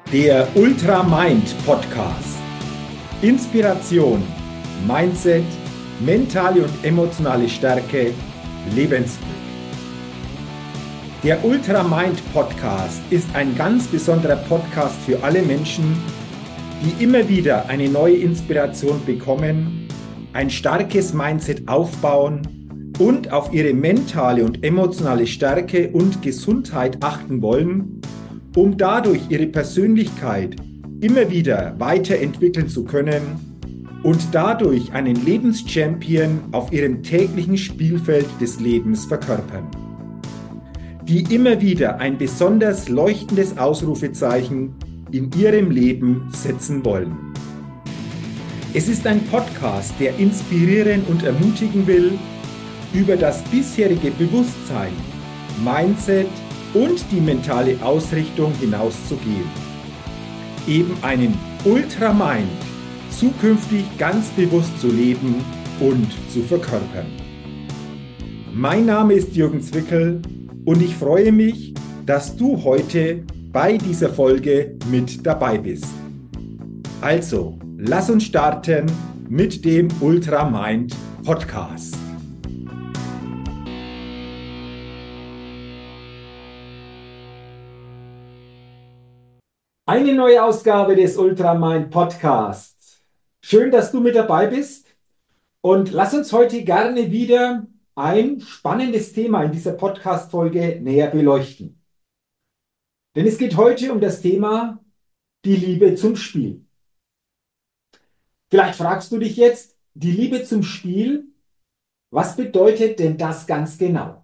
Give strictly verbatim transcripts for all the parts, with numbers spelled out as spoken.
Der Ultramind Podcast. Inspiration, Mindset, mentale und emotionale Stärke, Lebensglück. Der Ultramind Podcast ist ein ganz besonderer Podcast für alle Menschen, die immer wieder eine neue Inspiration bekommen, ein starkes Mindset aufbauen und auf ihre mentale und emotionale Stärke und Gesundheit achten wollen, um dadurch ihre Persönlichkeit immer wieder weiterentwickeln zu können und dadurch einen Lebenschampion auf ihrem täglichen Spielfeld des Lebens verkörpern, die immer wieder ein besonders leuchtendes Ausrufezeichen in ihrem Leben setzen wollen. Es ist ein Podcast, der inspirieren und ermutigen will, über das bisherige Bewusstsein, Mindset und die mentale Ausrichtung hinauszugehen. Eben einen Ultramind zukünftig ganz bewusst zu leben und zu verkörpern. Mein Name ist Jürgen Zwickel und ich freue mich, dass du heute bei dieser Folge mit dabei bist. Also, lass uns starten mit dem Ultramind Podcast. Eine neue Ausgabe des Ultramind Podcasts. Schön, dass du mit dabei bist und lass uns heute gerne wieder ein spannendes Thema in dieser Podcast-Folge näher beleuchten. Denn es geht heute um das Thema die Liebe zum Spiel. Vielleicht fragst du dich jetzt, die Liebe zum Spiel, was bedeutet denn das ganz genau?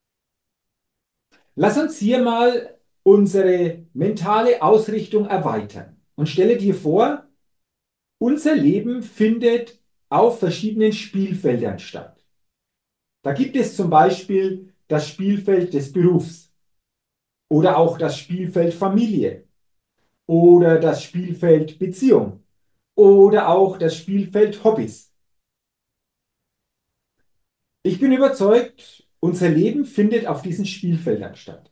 Lass uns hier mal unsere mentale Ausrichtung erweitern und stelle dir vor, unser Leben findet auf verschiedenen Spielfeldern statt. Da gibt es zum Beispiel das Spielfeld des Berufs oder auch das Spielfeld Familie oder das Spielfeld Beziehung oder auch das Spielfeld Hobbys. Ich bin überzeugt, unser Leben findet auf diesen Spielfeldern statt.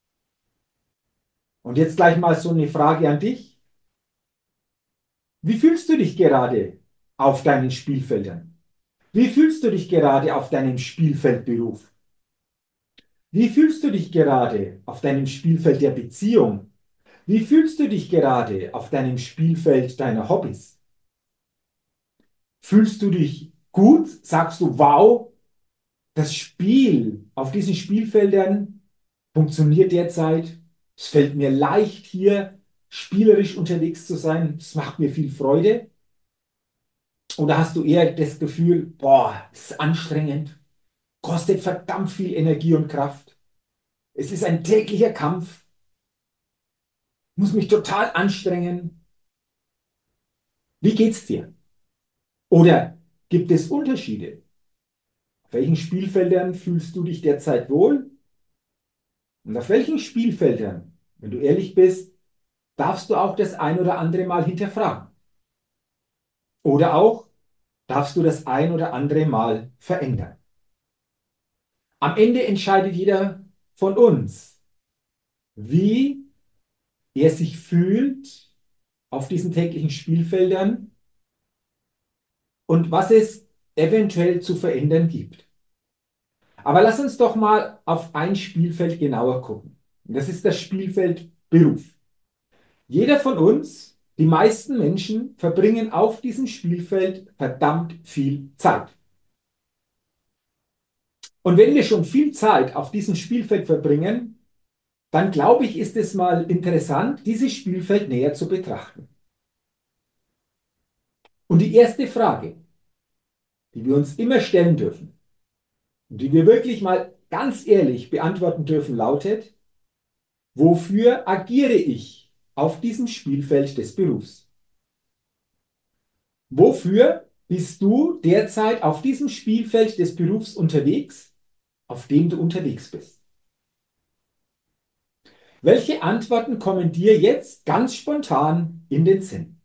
Und jetzt gleich mal so eine Frage an dich. Wie fühlst du dich gerade auf deinen Spielfeldern? Wie fühlst du dich gerade auf deinem Spielfeldberuf? Wie fühlst du dich gerade auf deinem Spielfeld der Beziehung? Wie fühlst du dich gerade auf deinem Spielfeld deiner Hobbys? Fühlst du dich gut? Sagst du, wow, das Spiel auf diesen Spielfeldern funktioniert derzeit. Es fällt mir leicht, hier spielerisch unterwegs zu sein. Es macht mir viel Freude. Oder hast du eher das Gefühl, boah, es ist anstrengend, kostet verdammt viel Energie und Kraft. Es ist ein täglicher Kampf, muss mich total anstrengen. Wie geht's dir? Oder gibt es Unterschiede? Auf welchen Spielfeldern fühlst du dich derzeit wohl? Und auf welchen Spielfeldern, wenn du ehrlich bist, darfst du auch das ein oder andere Mal hinterfragen? Oder auch darfst du das ein oder andere Mal verändern? Am Ende entscheidet jeder von uns, wie er sich fühlt auf diesen täglichen Spielfeldern und was es eventuell zu verändern gibt. Aber lass uns doch mal auf ein Spielfeld genauer gucken. Das ist das Spielfeld Beruf. Jeder von uns, die meisten Menschen, verbringen auf diesem Spielfeld verdammt viel Zeit. Und wenn wir schon viel Zeit auf diesem Spielfeld verbringen, dann glaube ich, ist es mal interessant, dieses Spielfeld näher zu betrachten. Und die erste Frage, die wir uns immer stellen dürfen und die wir wirklich mal ganz ehrlich beantworten dürfen, lautet: Wofür agiere ich auf diesem Spielfeld des Berufs? Wofür bist du derzeit auf diesem Spielfeld des Berufs unterwegs, auf dem du unterwegs bist? Welche Antworten kommen dir jetzt ganz spontan in den Sinn?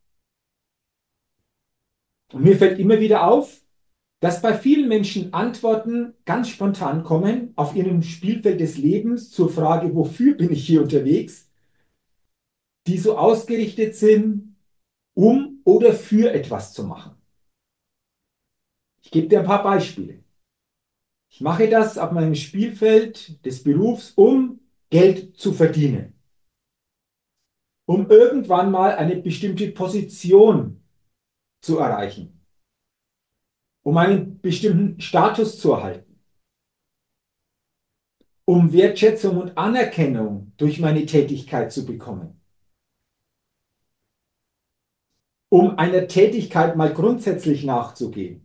Und mir fällt immer wieder auf, dass bei vielen Menschen Antworten ganz spontan kommen auf ihrem Spielfeld des Lebens zur Frage, wofür bin ich hier unterwegs? die so ausgerichtet sind, um oder für etwas zu machen. Ich gebe dir ein paar Beispiele. Ich mache das auf meinem Spielfeld des Berufs, um Geld zu verdienen, um irgendwann mal eine bestimmte Position zu erreichen, um einen bestimmten Status zu erhalten, um Wertschätzung und Anerkennung durch meine Tätigkeit zu bekommen, um einer Tätigkeit mal grundsätzlich nachzugehen.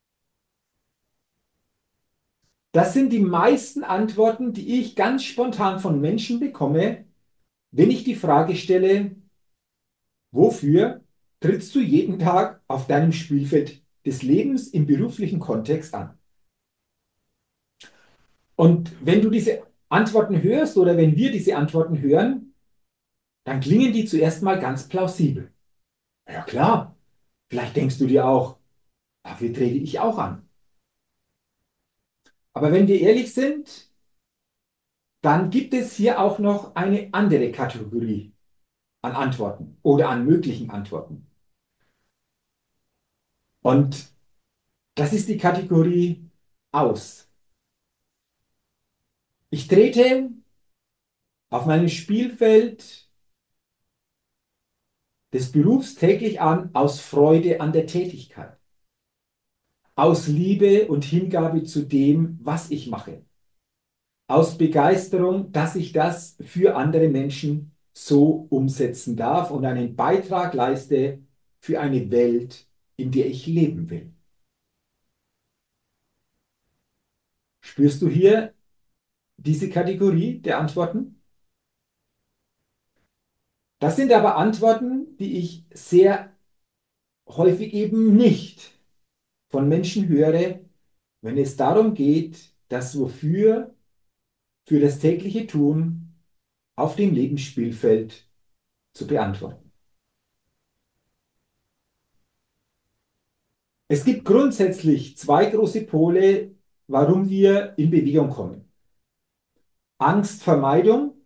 Das sind die meisten Antworten, die ich ganz spontan von Menschen bekomme, wenn ich die Frage stelle, wofür trittst du jeden Tag auf deinem Spielfeld des Lebens im beruflichen Kontext an? Und wenn du diese Antworten hörst oder wenn wir diese Antworten hören, dann klingen die zuerst mal ganz plausibel. Ja klar, vielleicht denkst du dir auch, dafür trete ich auch an. Aber wenn wir ehrlich sind, dann gibt es hier auch noch eine andere Kategorie an Antworten oder an möglichen Antworten. Und das ist die Kategorie aus. Ich trete auf meinem Spielfeld des Berufs täglich an aus Freude an der Tätigkeit, aus Liebe und Hingabe zu dem, was ich mache, aus Begeisterung, dass ich das für andere Menschen so umsetzen darf und einen Beitrag leiste für eine Welt, in der ich leben will. Spürst du hier diese Kategorie der Antworten? Das sind aber Antworten, die ich sehr häufig eben nicht von Menschen höre, wenn es darum geht, das Wofür für das tägliche Tun auf dem Lebensspielfeld zu beantworten. Es gibt grundsätzlich zwei große Pole, warum wir in Bewegung kommen. Angstvermeidung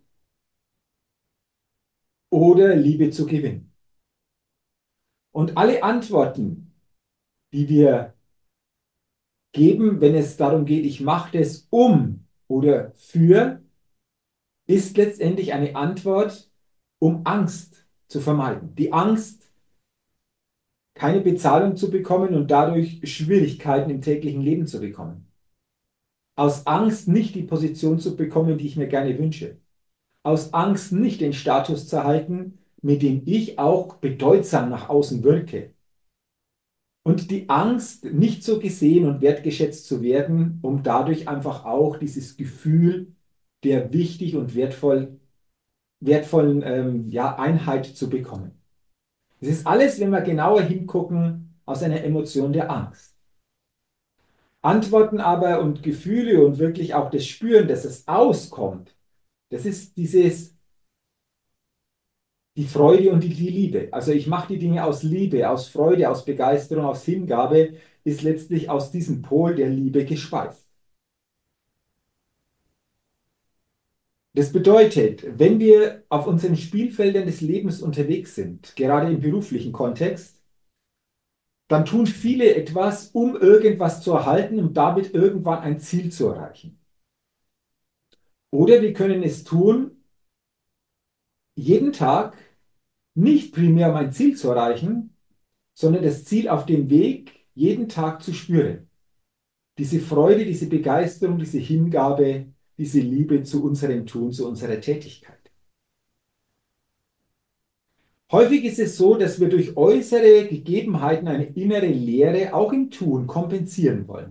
oder Liebe zu gewinnen. Und alle Antworten, die wir geben, wenn es darum geht, ich mache das um oder für, ist letztendlich eine Antwort, um Angst zu vermeiden. Die Angst, keine Bezahlung zu bekommen und dadurch Schwierigkeiten im täglichen Leben zu bekommen. Aus Angst, nicht die Position zu bekommen, die ich mir gerne wünsche. Aus Angst, nicht den Status zu erhalten, mit dem ich auch bedeutsam nach außen wirke. Und die Angst, nicht so gesehen und wertgeschätzt zu werden, um dadurch einfach auch dieses Gefühl der wichtig und wertvoll, wertvollen ähm, ja, Einheit zu bekommen. Das ist alles, wenn wir genauer hingucken, aus einer Emotion der Angst. Antworten aber und Gefühle und wirklich auch das Spüren, dass es auskommt, das ist dieses, die Freude und die, die Liebe. Also ich mache die Dinge aus Liebe, aus Freude, aus Begeisterung, aus Hingabe, ist letztlich aus diesem Pol der Liebe gespeist. Das bedeutet, wenn wir auf unseren Spielfeldern des Lebens unterwegs sind, gerade im beruflichen Kontext, dann tun viele etwas, um irgendwas zu erhalten und damit irgendwann ein Ziel zu erreichen. Oder wir können es tun, jeden Tag nicht primär um ein Ziel zu erreichen, sondern das Ziel auf dem Weg jeden Tag zu spüren. Diese Freude, diese Begeisterung, diese Hingabe, diese Liebe zu unserem Tun, zu unserer Tätigkeit. Häufig ist es so, dass wir durch äußere Gegebenheiten eine innere Leere auch im Tun kompensieren wollen.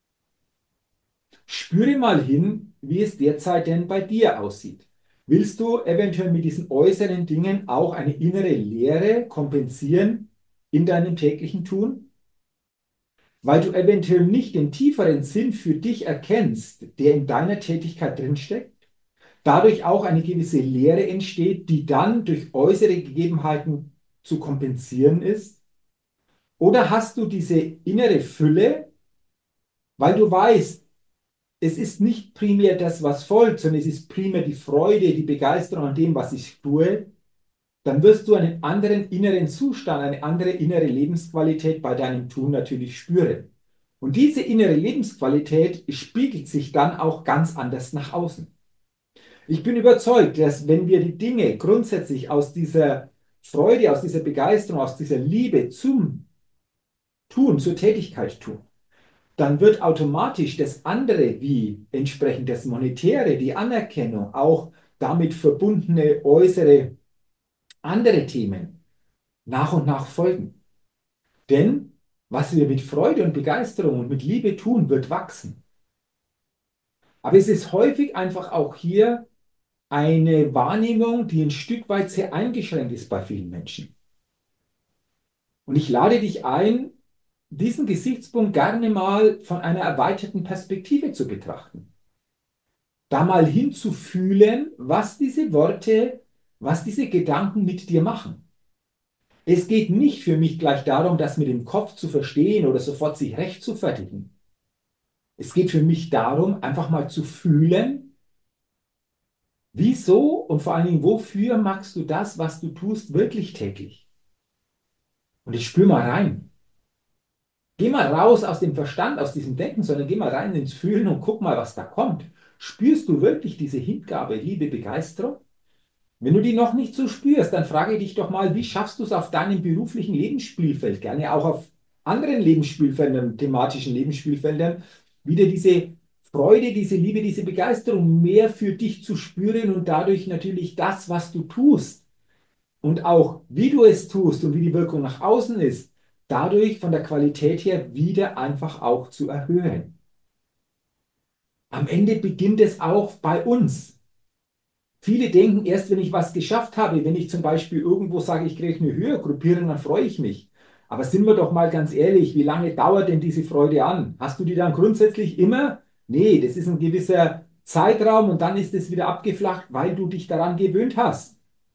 Spüre mal hin, wie es derzeit denn bei dir aussieht. Willst du eventuell mit diesen äußeren Dingen auch eine innere Leere kompensieren in deinem täglichen Tun? Weil du eventuell nicht den tieferen Sinn für dich erkennst, der in deiner Tätigkeit drinsteckt, dadurch auch eine gewisse Leere entsteht, die dann durch äußere Gegebenheiten zu kompensieren ist? Oder hast du diese innere Fülle, weil du weißt, es ist nicht primär das, was folgt, sondern es ist primär die Freude, die Begeisterung an dem, was ich tue, dann wirst du einen anderen inneren Zustand, eine andere innere Lebensqualität bei deinem Tun natürlich spüren. Und diese innere Lebensqualität spiegelt sich dann auch ganz anders nach außen. Ich bin überzeugt, dass wenn wir die Dinge grundsätzlich aus dieser Freude, aus dieser Begeisterung, aus dieser Liebe zum Tun, zur Tätigkeit tun, dann wird automatisch das andere, wie entsprechend das Monetäre, die Anerkennung, auch damit verbundene äußere andere Themen nach und nach folgen. Denn was wir mit Freude und Begeisterung und mit Liebe tun, wird wachsen. Aber es ist häufig einfach auch hier eine Wahrnehmung, die ein Stück weit sehr eingeschränkt ist bei vielen Menschen. Und ich lade dich ein, diesen Gesichtspunkt gerne mal von einer erweiterten Perspektive zu betrachten. Da mal hinzufühlen, was diese Worte, was diese Gedanken mit dir machen. Es geht nicht für mich gleich darum, das mit dem Kopf zu verstehen oder sofort sich recht zu fertigen. Es geht für mich darum, einfach mal zu fühlen, wieso und vor allen Dingen, wofür machst du das, was du tust, wirklich täglich? Und ich spür mal rein. Geh mal raus aus dem Verstand, aus diesem Denken, sondern geh mal rein ins Fühlen und guck mal, was da kommt. Spürst du wirklich diese Hingabe, Liebe, Begeisterung? Wenn du die noch nicht so spürst, dann frage dich doch mal, wie schaffst du es auf deinem beruflichen Lebensspielfeld, gerne auch auf anderen Lebensspielfeldern, thematischen Lebensspielfeldern, wieder diese Freude, diese Liebe, diese Begeisterung mehr für dich zu spüren und dadurch natürlich das, was du tust und auch wie du es tust und wie die Wirkung nach außen ist, dadurch von der Qualität her wieder einfach auch zu erhöhen. Am Ende beginnt es auch bei uns. Viele denken, erst wenn ich was geschafft habe, wenn ich zum Beispiel irgendwo sage, ich kriege eine höhere Gruppierung, dann freue ich mich. Aber sind wir doch mal ganz ehrlich, wie lange dauert denn diese Freude an? Hast du die dann grundsätzlich immer? Nee, das ist ein gewisser Zeitraum und dann ist es wieder abgeflacht, weil du dich daran gewöhnt hast.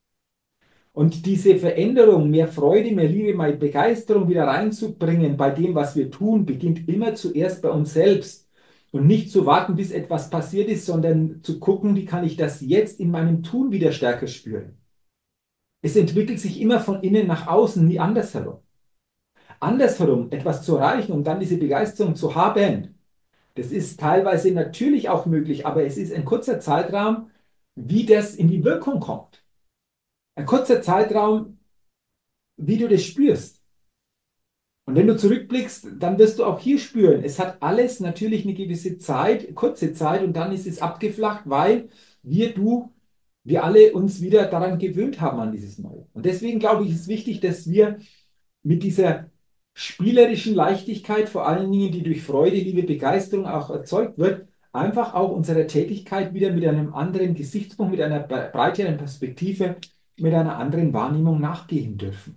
Und diese Veränderung, mehr Freude, mehr Liebe, mehr Begeisterung wieder reinzubringen bei dem, was wir tun, beginnt immer zuerst bei uns selbst. Und nicht zu warten, bis etwas passiert ist, sondern zu gucken, wie kann ich das jetzt in meinem Tun wieder stärker spüren. Es entwickelt sich immer von innen nach außen, nie andersherum. Andersherum etwas zu erreichen und dann diese Begeisterung zu haben, das ist teilweise natürlich auch möglich, aber es ist ein kurzer Zeitraum, wie das in die Wirkung kommt. Ein kurzer Zeitraum, wie du das spürst. Und wenn du zurückblickst, dann wirst du auch hier spüren, es hat alles natürlich eine gewisse Zeit, kurze Zeit und dann ist es abgeflacht, weil wir, du, wir alle uns wieder daran gewöhnt haben an dieses Neue. Und deswegen glaube ich, ist es wichtig, dass wir mit dieser spielerischen Leichtigkeit, vor allen Dingen, die durch Freude, Liebe, Begeisterung auch erzeugt wird, einfach auch unserer Tätigkeit wieder mit einem anderen Gesichtspunkt, mit einer breiteren Perspektive, mit einer anderen Wahrnehmung nachgehen dürfen.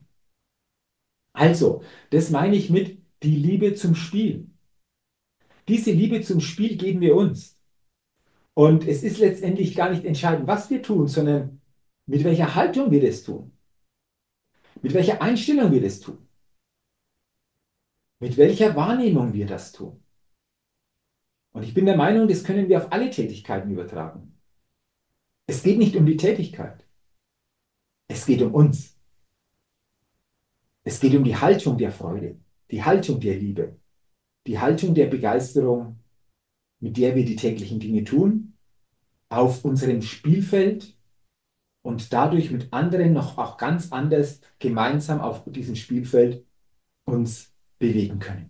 Also, das meine ich mit die Liebe zum Spiel. Diese Liebe zum Spiel geben wir uns. Und es ist letztendlich gar nicht entscheidend, was wir tun, sondern mit welcher Haltung wir das tun. Mit welcher Einstellung wir das tun. Mit welcher Wahrnehmung wir das tun. Und ich bin der Meinung, das können wir auf alle Tätigkeiten übertragen. Es geht nicht um die Tätigkeit. Es geht um uns. Es geht um die Haltung der Freude, die Haltung der Liebe, die Haltung der Begeisterung, mit der wir die täglichen Dinge tun, auf unserem Spielfeld und dadurch mit anderen noch auch ganz anders gemeinsam auf diesem Spielfeld uns bewegen können.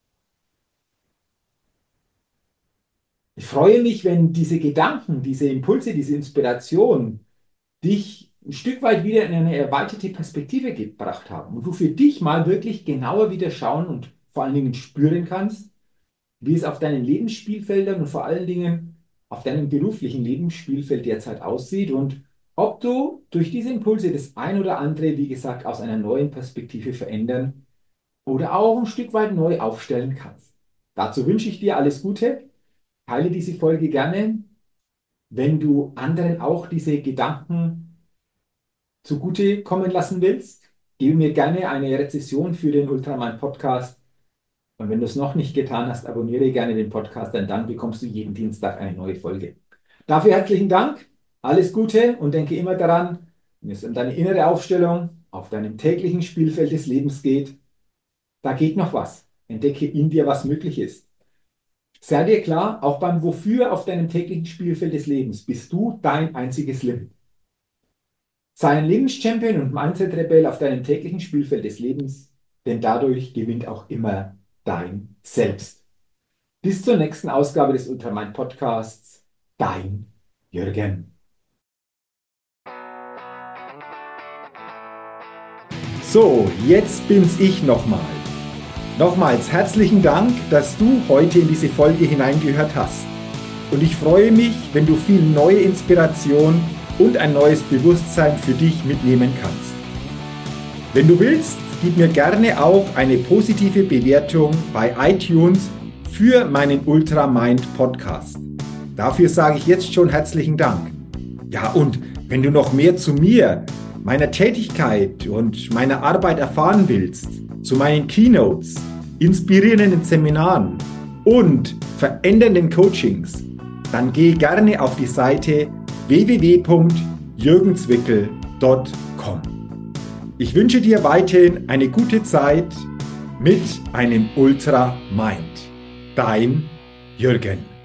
Ich freue mich, wenn diese Gedanken, diese Impulse, diese Inspiration dich ein Stück weit wieder in eine erweiterte Perspektive gebracht haben und du für dich mal wirklich genauer wieder schauen und vor allen Dingen spüren kannst, wie es auf deinen Lebensspielfeldern und vor allen Dingen auf deinem beruflichen Lebensspielfeld derzeit aussieht und ob du durch diese Impulse das ein oder andere, wie gesagt, aus einer neuen Perspektive verändern oder auch ein Stück weit neu aufstellen kannst. Dazu wünsche ich dir alles Gute. Teile diese Folge gerne, wenn du anderen auch diese Gedanken zugute kommen lassen willst. Gebe mir gerne eine Rezession für den Ultramind Podcast. Und wenn du es noch nicht getan hast, abonniere gerne den Podcast, denn dann bekommst du jeden Dienstag eine neue Folge. Dafür herzlichen Dank, alles Gute und denke immer daran, Wenn es um deine innere Aufstellung auf deinem täglichen Spielfeld des Lebens geht, da geht noch was. Entdecke in dir, was möglich ist. Sei dir klar, auch beim Wofür auf deinem täglichen Spielfeld des Lebens bist du dein einziges Limit. Sei ein Lebenschampion und Mindset-Rebell auf deinem täglichen Spielfeld des Lebens, denn dadurch gewinnt auch immer dein Selbst. Bis zur nächsten Ausgabe des Ultramind Podcasts. Dein Jürgen. So, jetzt bin's ich nochmal. Nochmals herzlichen Dank, dass du heute in diese Folge hineingehört hast. Und ich freue mich, wenn du viel neue Inspiration und ein neues Bewusstsein für dich mitnehmen kannst. Wenn du willst, gib mir gerne auch eine positive Bewertung bei iTunes für meinen Ultramind Podcast. Dafür sage ich jetzt schon herzlichen Dank. Ja, und wenn du noch mehr zu mir, meiner Tätigkeit und meiner Arbeit erfahren willst, zu meinen Keynotes, inspirierenden Seminaren und verändernden Coachings, dann geh gerne auf die Seite w w w punkt jürgen zwickel punkt com. Ich wünsche dir weiterhin eine gute Zeit mit einem Ultra Mind. Dein Jürgen.